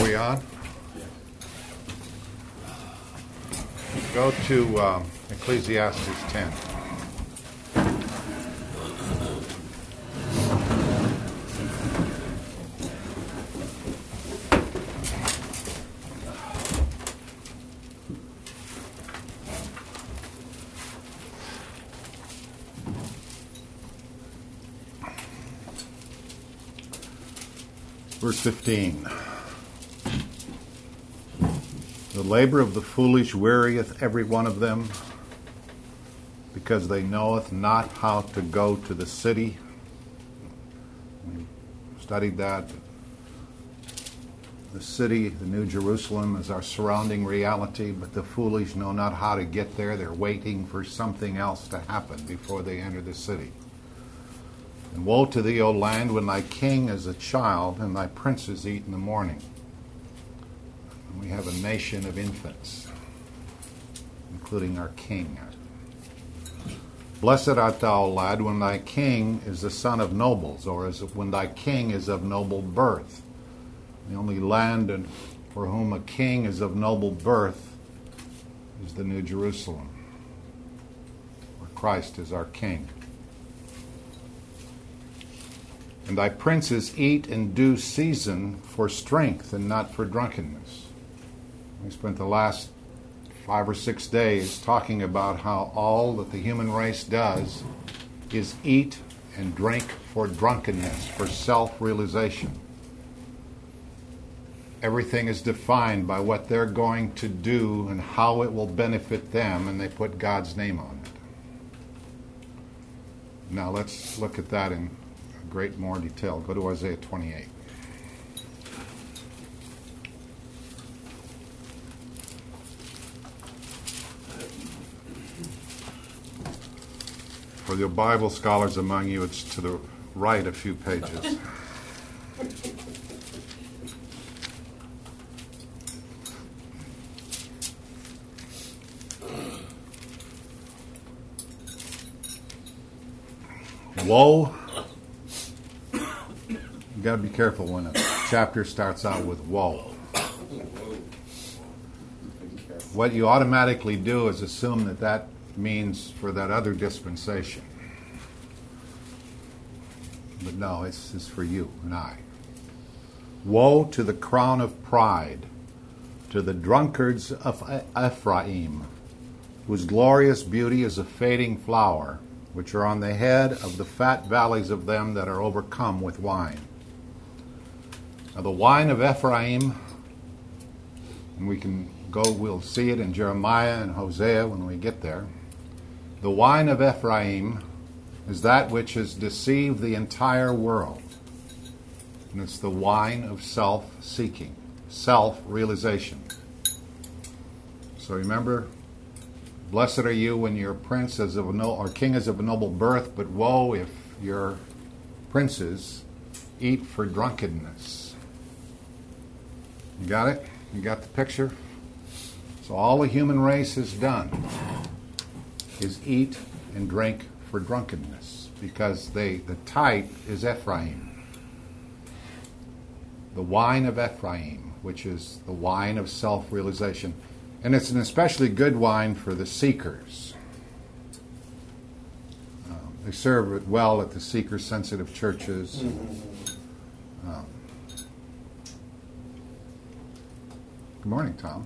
we on? Go to Ecclesiastes 10. Verse 15. The labor of the foolish wearieth every one of them, because they knoweth not how to go to the city. We studied that. The city, the New Jerusalem, is our surrounding reality, but the foolish know not how to get there. They're waiting for something else to happen before they enter the city. And woe to thee, O land, when thy king is a child, and thy princes eat in the morning. And we have a nation of infants, including our king. Blessed art thou, lad, when thy king is the son of nobles, or as when thy king is of noble birth. The only land for whom a king is of noble birth is the New Jerusalem, where Christ is our king. And thy princes eat in due season for strength and not for drunkenness. We spent the last 5 or 6 days talking about how all that the human race does is eat and drink for drunkenness, for self-realization. Everything is defined by what they're going to do and how it will benefit them, and they put God's name on it. Now let's look at that in great more detail. Go to Isaiah 28. For the Bible scholars among you, it's to the right a few pages. Woe. You've got to be careful when a chapter starts out with woe. What you automatically do is assume that that means for that other dispensation. But no, it's for you and I. Woe to the crown of pride, to the drunkards of Ephraim, whose glorious beauty is a fading flower, which are on the head of the fat valleys of them that are overcome with wine. Now the wine of Ephraim, and we'll see it in Jeremiah and Hosea when we get there. The wine of Ephraim is that which has deceived the entire world. And it's the wine of self-seeking, self-realization. So remember, blessed are you when your prince is or king is of a noble birth, but woe if your princes eat for drunkenness. You got it? You got the picture? So all the human race has done is eat and drink for drunkenness, because the type is Ephraim. The wine of Ephraim, which is the wine of self-realization. And it's an especially good wine for the seekers. They serve it well at the seeker-sensitive churches. Good morning, Tom.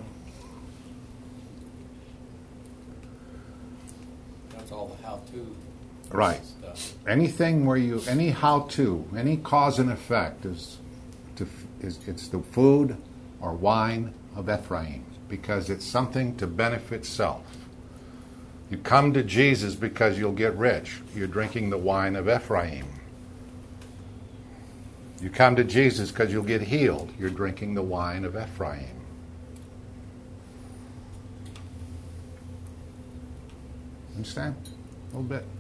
That's all the how-to. Right. Stuff. Anything where any how-to, any cause and effect it's the food or wine of Ephraim, because it's something to benefit self. You come to Jesus because you'll get rich. You're drinking the wine of Ephraim. You come to Jesus because you'll get healed. You're drinking the wine of Ephraim. Understand? A little bit.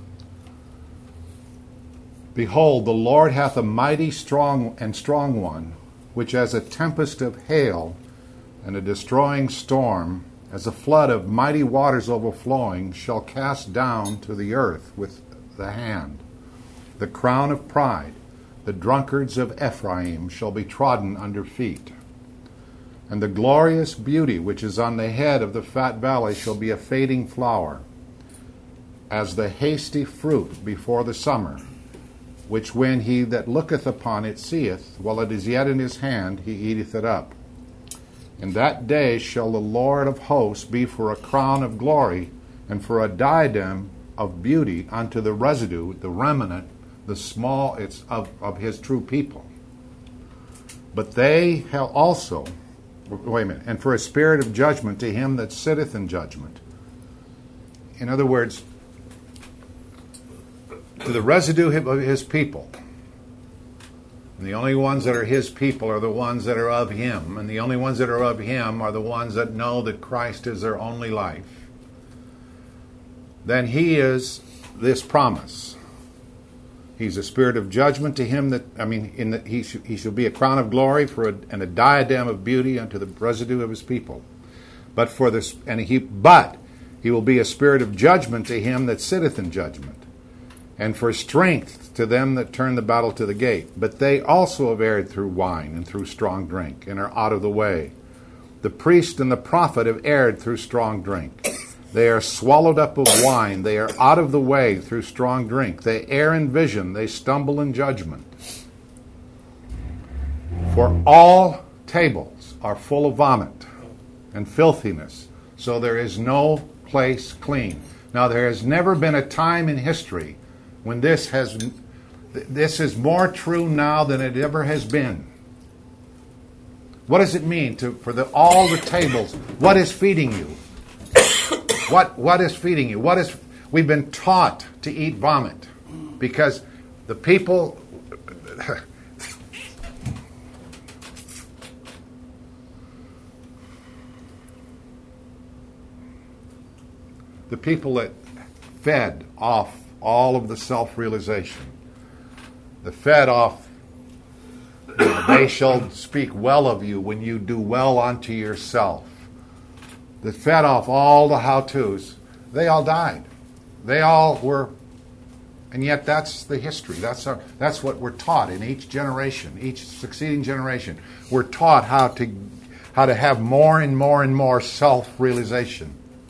Behold, the Lord hath a mighty strong one, which as a tempest of hail and a destroying storm, as a flood of mighty waters overflowing, shall cast down to the earth with the hand the crown of pride, the drunkards of Ephraim shall be trodden under feet. And the glorious beauty which is on the head of the fat valley shall be a fading flower, as the hasty fruit before the summer, which when he that looketh upon it seeth, while it is yet in his hand, he eateth it up. In that day shall the Lord of hosts be for a crown of glory, and for a diadem of beauty unto the residue, the remnant, the small, it's of his true people. But they have also, wait a minute, and for a spirit of judgment to him that sitteth in judgment. In other words, to the residue of his people. And the only ones that are his people are the ones that are of him. And the only ones that are of him are the ones that know that Christ is their only life. Then he is this promise. He's a spirit of judgment to him that, he shall be a crown of glory and a diadem of beauty unto the residue of his people. But he will be a spirit of judgment to him that sitteth in judgment, and for strength to them that turn the battle to the gate. But they also have erred through wine and through strong drink, and are out of the way. The priest and the prophet have erred through strong drink. They are swallowed up of wine. They are out of the way through strong drink. They err in vision. They stumble in judgment. For all tables are full of vomit and filthiness, so there is no place clean. Now, there has never been a time in history when this is more true now than it ever has been. What does it mean for all the tables? What is feeding you? What is feeding you? We've been taught to eat vomit because the people that fed off all of the self-realization, the fed off, they shall speak well of you when you do well unto yourself, that fed off all the how-tos, they all died. They all were, and yet that's the history. That's what we're taught in each generation, each succeeding generation. We're taught how to have more and more and more self-realization.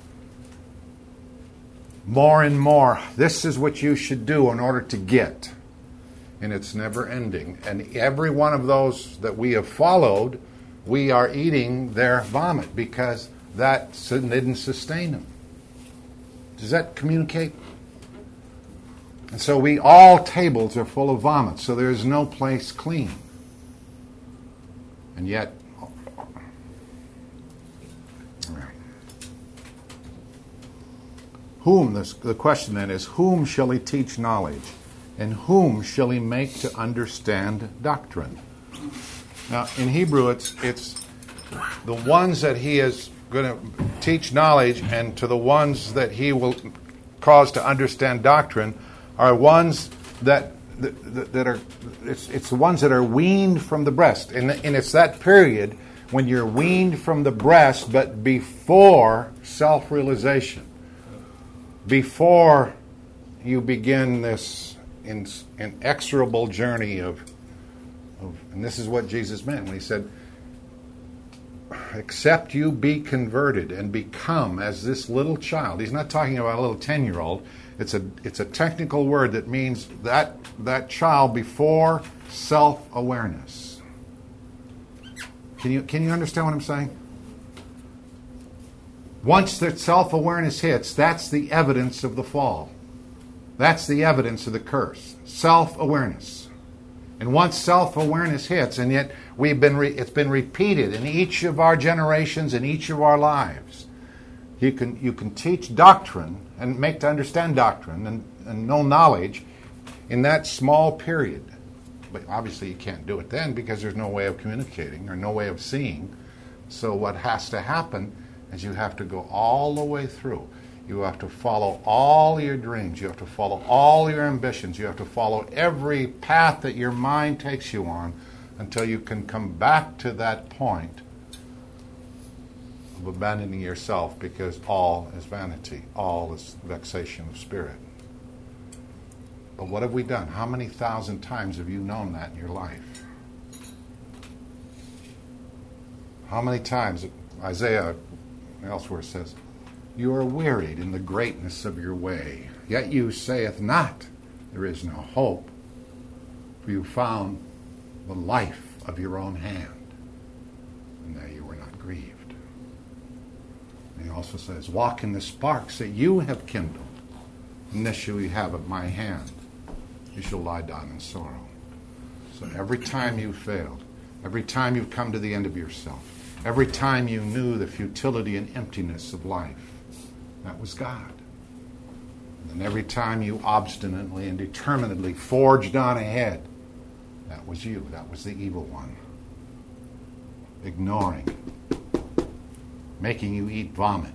More and more. This is what you should do in order to get. And it's never ending. And every one of those that we have followed, we are eating their vomit because that didn't sustain them. Does that communicate? And so all tables are full of vomit, so there is no place clean. And yet, the question then is, whom shall he teach knowledge? And whom shall he make to understand doctrine? Now, in Hebrew, it's the ones that he is going to teach knowledge, and to the ones that he will cause to understand doctrine are ones that are, it's the ones that are weaned from the breast. And it's that period when you're weaned from the breast, but before self-realization. Before you begin this inexorable journey of, and this is what Jesus meant when he said, except you be converted and become as this little child. He's not talking about a little 10-year-old. It's a technical word that means that child before self-awareness. Can you understand what I'm saying? Once that self-awareness hits, that's the evidence of the fall. That's the evidence of the curse. Self-awareness. And once self-awareness hits, and yet it's been repeated in each of our generations, in each of our lives. You can teach doctrine and make to understand doctrine and know knowledge in that small period. But obviously you can't do it then because there's no way of communicating or no way of seeing. So what has to happen is you have to go all the way through. You have to follow all your dreams. You have to follow all your ambitions. You have to follow every path that your mind takes you on until you can come back to that point of abandoning yourself, because all is vanity. All is vexation of spirit. But what have we done? How many thousand times have you known that in your life? How many times, Isaiah elsewhere says, you are wearied in the greatness of your way, yet you saith not, there is no hope, for you found the life of your own hand, and there you were not grieved. And he also says, walk in the sparks that you have kindled, and this shall you have at my hand. You shall lie down in sorrow. So every time you failed, every time you've come to the end of yourself, every time you knew the futility and emptiness of life, that was God. And every time you obstinately and determinedly forged on ahead, that was you. That was the evil one. Ignoring. Making you eat vomit.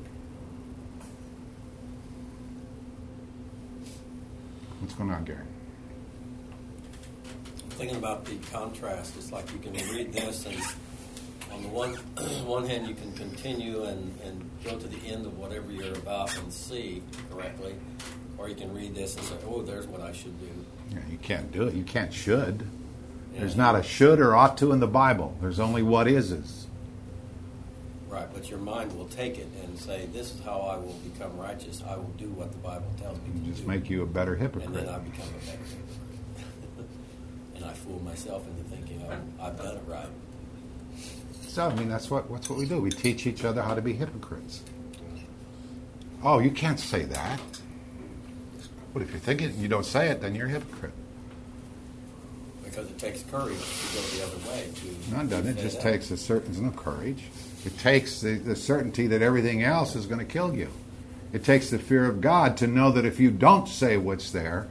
What's going on, Gary? Thinking about the contrast, it's like you can read this and on the one hand you can continue and go to the end of whatever you're about and see correctly, or you can read this and say, oh, there's what I should do. Yeah, you can't do it. You can't should. Yeah. There's not a should or ought to in the Bible. There's only what is. Right, but your mind will take it and say, this is how I will become righteous. I will do what the Bible tells me to do. Just make you a better hypocrite. And then I become a better hypocrite. And I fool myself into thinking, oh, I've done it right. So, I mean, that's what we do. We teach each other how to be hypocrites. Oh, you can't say that. But if you think it and you don't say it, then you're a hypocrite. Because it takes courage to go the other way. No, it doesn't. It just takes a certain no courage. It takes the certainty that everything else is going to kill you. It takes the fear of God to know that if you don't say what's there,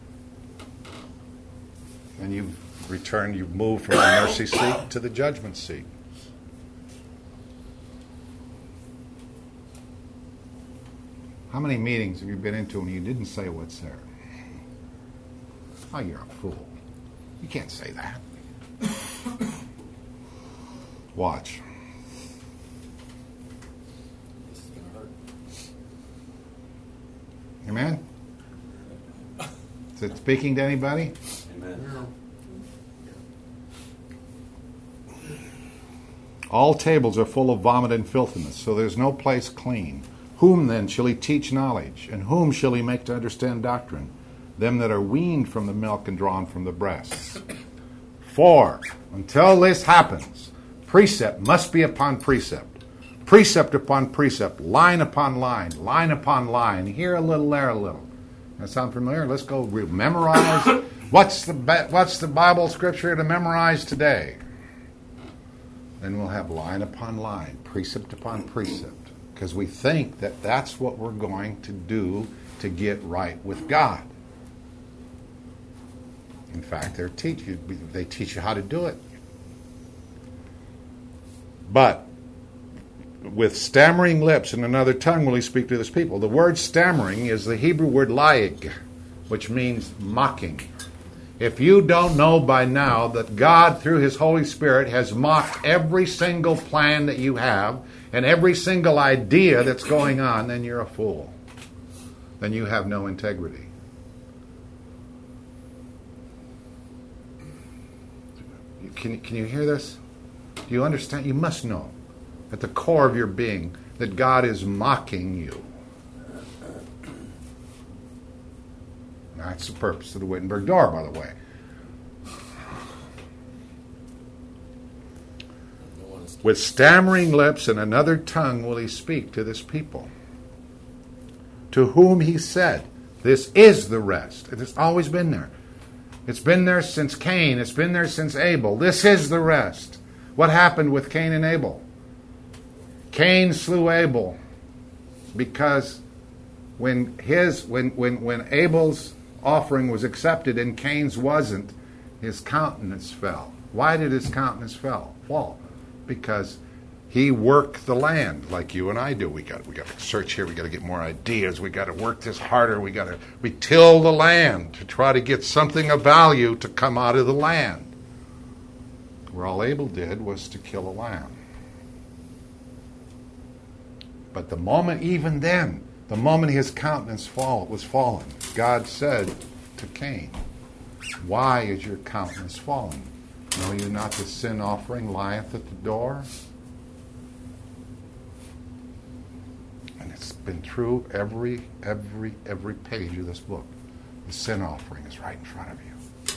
then you've moved from the mercy seat to the judgment seat. How many meetings have you been into when you didn't say what's there? Oh, you're a fool. You can't say that. Watch. This is going to hurt. Amen? Is it speaking to anybody? Amen. All tables are full of vomit and filthiness, so there's no place clean. Whom then shall he teach knowledge? And whom shall he make to understand doctrine? Them that are weaned from the milk and drawn from the breasts. For, until this happens, precept must be upon precept. Precept upon precept, line upon line upon line. Here a little, there a little. That sound familiar? Let's go memorize. What's the Bible scripture to memorize today? Then we'll have line upon line, precept upon precept. Because we think that that's what we're going to do to get right with God. In fact, they teach you how to do it. But with stammering lips and another tongue will he speak to this people. The word stammering is the Hebrew word laig, which means mocking. If you don't know by now that God, through His Holy Spirit, has mocked every single plan that you have and every single idea that's going on, then you're a fool. Then you have no integrity. Can you hear this? Do you understand? You must know at the core of your being that God is mocking you. That's the purpose of the Wittenberg door, by the way. With stammering lips and another tongue will he speak to this people, to whom he said, this is the rest. It has always been there. It's been there since Cain. It's been there since Abel. This is the rest. What happened with Cain and Abel? Cain slew Abel because when Abel's offering was accepted and Cain's wasn't, his countenance fell. Why did his countenance fall? Because he worked the land like you and I do. We got to search here. We got to get more ideas. We got to work this harder. We till the land to try to get something of value to come out of the land. Where all Abel did was to kill a lamb. But even then, the moment his countenance was fallen, God said to Cain, why is your countenance fallen? Know you not the sin offering lieth at the door? And it's been through every page of this book. The sin offering is right in front of you.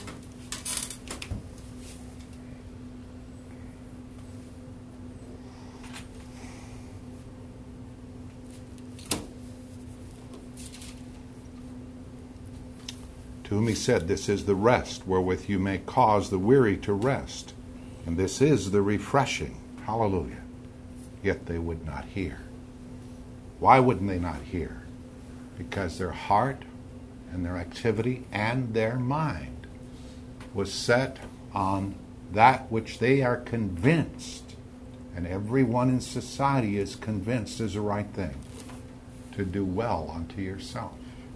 To whom he said, this is the rest wherewith you may cause the weary to rest. And this is the refreshing. Hallelujah. Yet they would not hear. Why wouldn't they not hear? Because their heart and their activity and their mind was set on that which they are convinced, and everyone in society is convinced is the right thing, to do well unto yourself.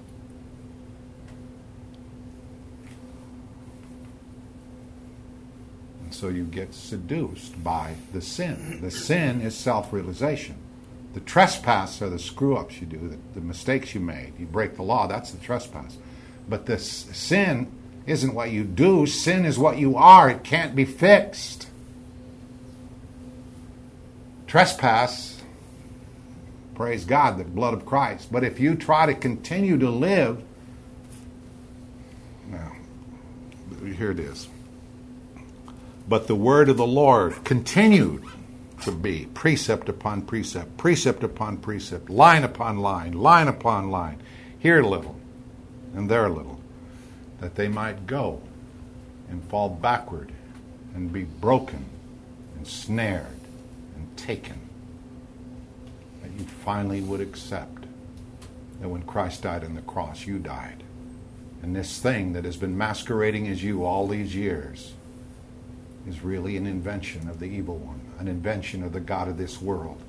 So you get seduced by the sin. The sin is self-realization. The trespass are the screw-ups you do, the mistakes you made. You break the law, that's the trespass. But the sin isn't what you do. Sin is what you are. It can't be fixed. Trespass, praise God, the blood of Christ. But if you try to continue to live, now, here it is. But the word of the Lord continued to be precept upon precept, precept upon precept, line upon line, line upon line, here a little and there a little, that they might go and fall backward and be broken and snared and taken. That you finally would accept that when Christ died on the cross, you died. And this thing that has been masquerading as you all these years is really an invention of the evil one, an invention of the God of this world.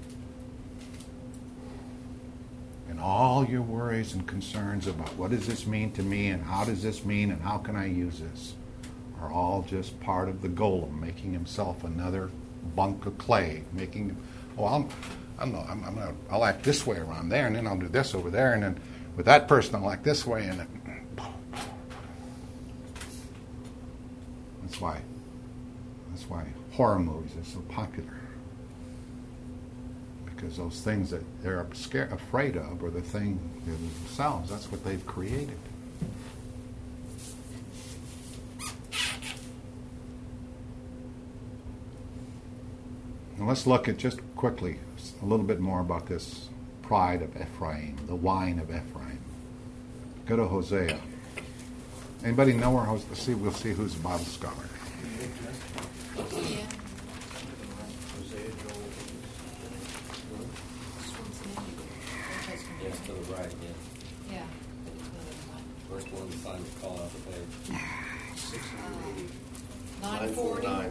And all your worries and concerns about what does this mean to me and how does this mean and how can I use this are all just part of the golem making himself another bunk of clay, making, I'll act this way around there and then I'll do this over there and then with that person I'll act this way and then, That's why horror movies are so popular. Because those things that they're afraid of are the thing themselves. That's what they've created. Now let's look at just quickly a little bit more about this pride of Ephraim, the wine of Ephraim. Go to Hosea. Anybody know where Hosea? We'll see who's a Bible scholar. Yeah. Yes, to the right, yeah. Yeah. First one to find the call out the page. 949.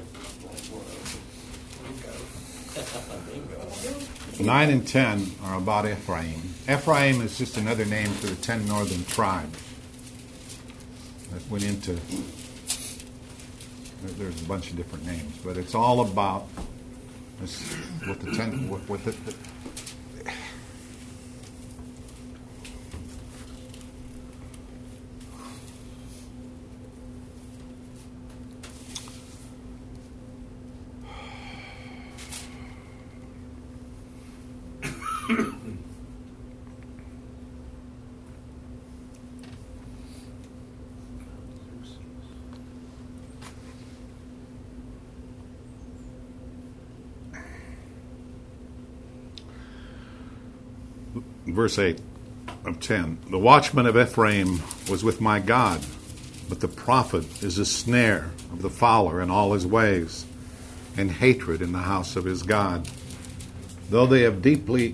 9 and 10 are about Ephraim. Ephraim is just another name for the 10 northern tribes that went into. There's a bunch of different names, but it's all about this, with the 10. With the Verse 8 of 10. The watchman of Ephraim was with my God, but the prophet is a snare of the fowler in all his ways, and hatred in the house of his God. Though they have deeply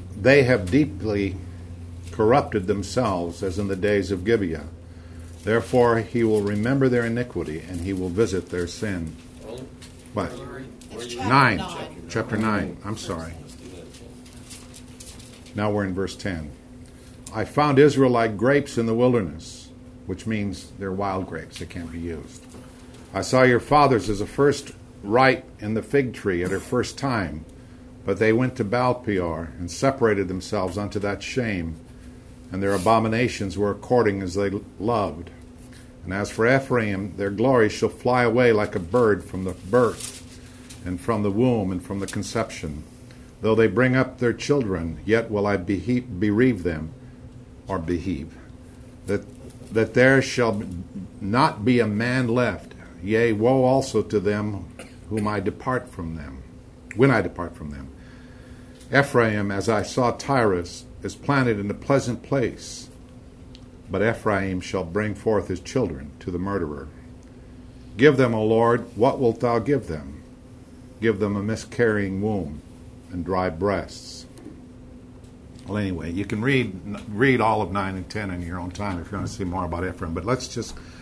corrupted themselves, as in the days of Gibeah. Therefore he will remember their iniquity, and he will visit their sin. What? It's 9. Chapter 9. I'm sorry. Let's do that again. Now we're in verse 10. I found Israel like grapes in the wilderness, which means they're wild grapes. They can't be used. I saw your fathers as a first ripe in the fig tree at her first time, but they went to Baal-peor and separated themselves unto that shame, and their abominations were according as they loved. And as for Ephraim, their glory shall fly away like a bird from the birth, and from the womb, and from the conception. Though they bring up their children, yet will I bereave them, or beheave, that there shall not be a man left. Yea, woe also to them whom I depart from them, when I depart from them. Ephraim, as I saw Tyrus, is planted in a pleasant place, but Ephraim shall bring forth his children to the murderer. Give them, O Lord, what wilt thou give them? Give them a miscarrying womb and dry breasts. Well, anyway, you can read all of 9 and 10 in your own time if you want to see more about Ephraim. But let's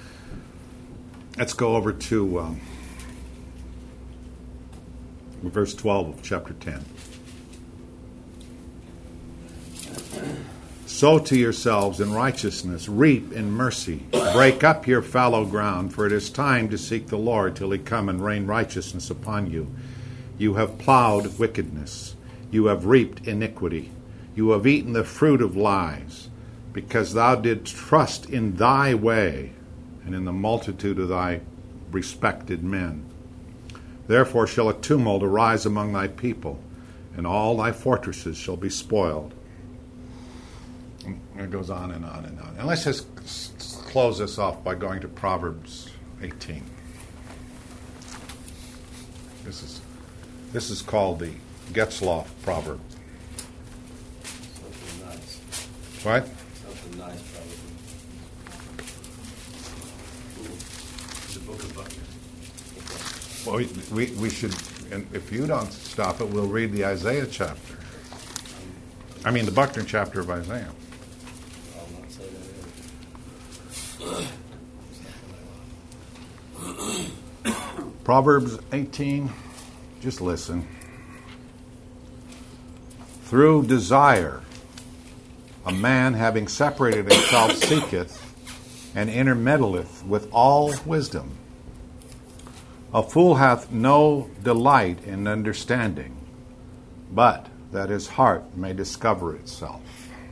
go over to verse 12 of chapter 10. Sow to yourselves in righteousness, reap in mercy. Break up your fallow ground, for it is time to seek the Lord till he come and rain righteousness upon you. You have plowed wickedness. You have reaped iniquity. You have eaten the fruit of lies, because thou didst trust in thy way and in the multitude of thy respected men. Therefore shall a tumult arise among thy people, and all thy fortresses shall be spoiled. And it goes on and on and on. And let's just close this off by going to Proverbs 18. This is called the Getzloff proverb. Something nice. What? Something nice, probably. The book of Buckner. Well, we should, and if you don't stop it, we'll read the Isaiah chapter. I mean, the Buckner chapter of Isaiah. I'll not say that either. Proverbs 18, just listen. Through desire, a man having separated himself seeketh and intermeddleth with all wisdom. A fool hath no delight in understanding, but that his heart may discover itself.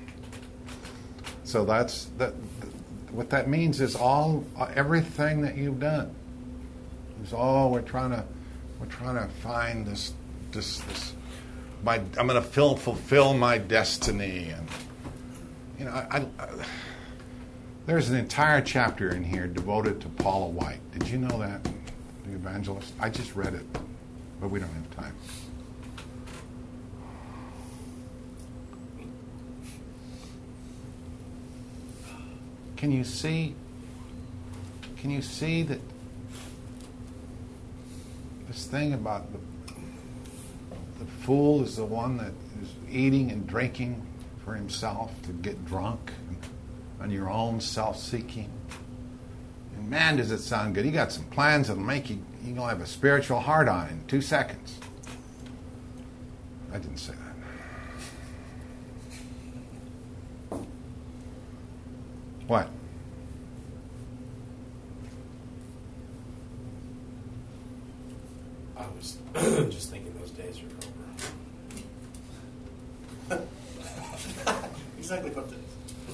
So what that means is everything that you've done is we're trying to find this I'm going to fulfill my destiny, and there's an entire chapter in here devoted to Paula White. Did you know that, the evangelist? I just read it, but we don't have time. Can you see that this thing about the fool is the one that is eating and drinking for himself to get drunk on your own self-seeking? And man, does it sound good. You got some plans that'll make you're going to have a spiritual heart-on in 2 seconds. I didn't say that. What? I was just thinking those days are over. Exactly what days.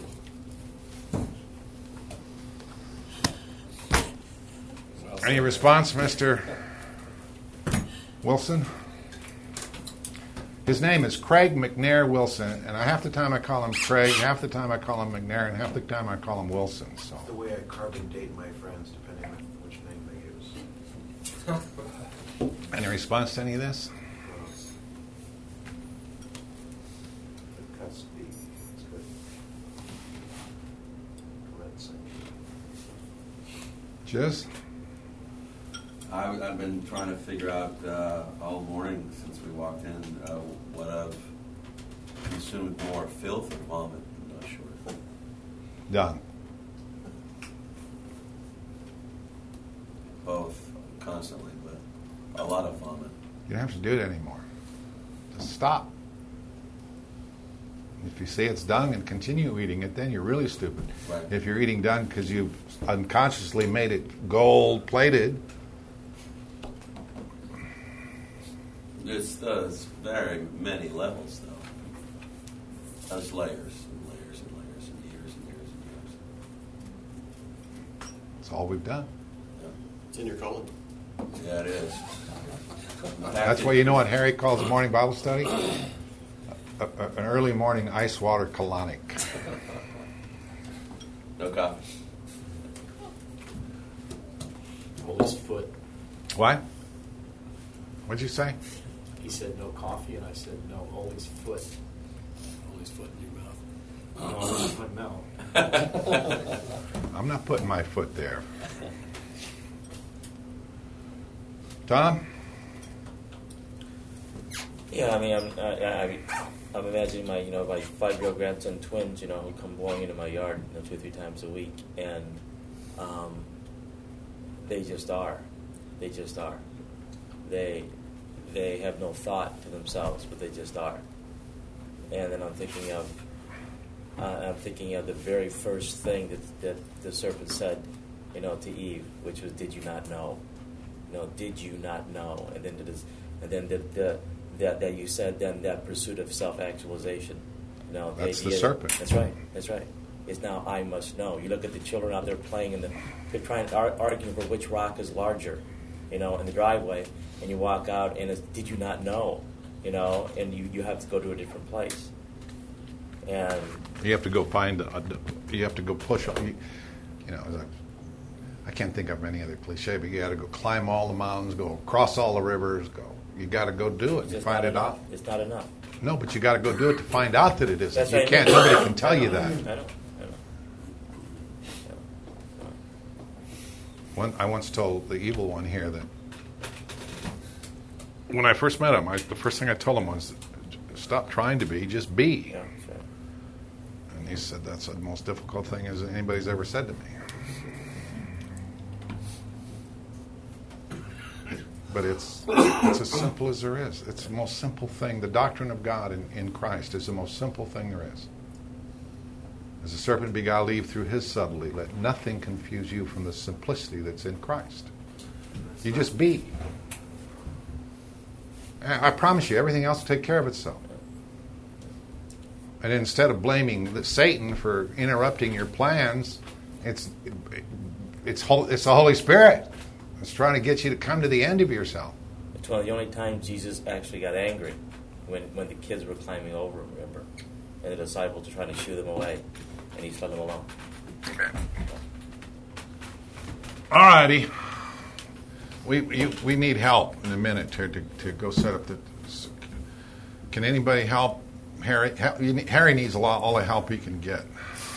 Any response, Mr. Wilson? His name is Craig McNair Wilson, and half the time I call him Craig, half the time I call him McNair, and half the time I call him Wilson. So The way I carbon date my friends, depending on which name they use. any response to any of this? It cuts deep. It's good. Cleansing. Jizz? I've been trying to figure out all morning since we walked in what I've consumed more, filth or vomit. I'm not sure. Done. Both, constantly, but a lot of vomit. You don't have to do it anymore. Just stop. If you say it's done and continue eating it, then you're really stupid. Right. If you're eating done because you've unconsciously made it gold-plated, There's very many levels, though. There's layers and layers and layers and years and years and years. That's all we've done. It's in your colon. Yeah, it is. That's why you know what Harry calls a morning Bible study? An early morning ice water colonic. No coffee. Hold his foot. What? What'd you say? He said no coffee, and I said no, hold his foot. Hold his foot in your mouth. Oh, my mouth. I'm not putting my foot there. Tom? Yeah, I mean, I'm imagining my 5-year-old grandson twins, who come blowing into my yard 2 or 3 times a week, and they just are. They just are. They have no thought to themselves, but they just are. And then I'm thinking of the very first thing that the serpent said, to Eve, which was, "Did you not know?" Did you not know? And then that you said then that pursuit of self-actualization. That's the serpent. That's right. It's now I must know. You look at the children out there playing they're trying arguing for which rock is larger, in the driveway, and you walk out and it's, did you not know? And you have to go to a different place. And You have to go find. You have to go push. I can't think of any other cliche, but you got to go climb all the mountains, go across all the rivers, go. You got to go do it and it's find not it enough. out. It's not enough. No, but you got to go do it to find out that it isn't. That's You right. can't. Nobody can tell you that. I know. I once told the evil one here that when I first met him, the first thing I told him was, "Stop trying to be, just be." Yeah, that's right. And he said, "That's the most difficult thing as anybody's ever said to me." But it's as simple as there is. It's the most simple thing. The doctrine of God in Christ is the most simple thing there is. As the serpent beguiled Eve through his subtlety, let nothing confuse you from the simplicity that's in Christ. You just be. I promise you, everything else will take care of itself. And instead of blaming Satan for interrupting your plans, it's the Holy Spirit. It's trying to get you to come to the end of yourself. It's one of the only times Jesus actually got angry when the kids were climbing over him, remember? And the disciples were trying to shoo them away, and he just let them alone. All righty. We need help in a minute to go set up the. Can anybody help Harry? Harry needs all the help he can get.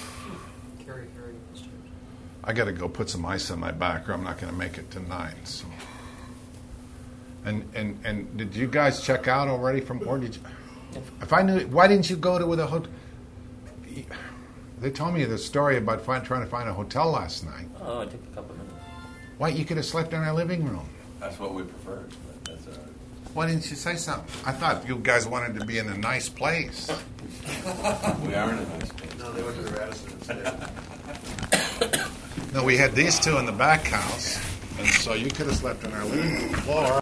I got to go put some ice on my back, or I'm not going to make it tonight. So. And did you guys check out already from? Or did you? If I knew, why didn't you go to the hotel? They told me the story about trying to find a hotel last night. Oh, it took a couple of minutes. Why, you could have slept in our living room. That's what we preferred. But that's all right. Why didn't you say something? I thought you guys wanted to be in a nice place. We are in a nice place. No, they went to the Radisson instead. No, we had these two in the back house, and so you could have slept in our living room floor.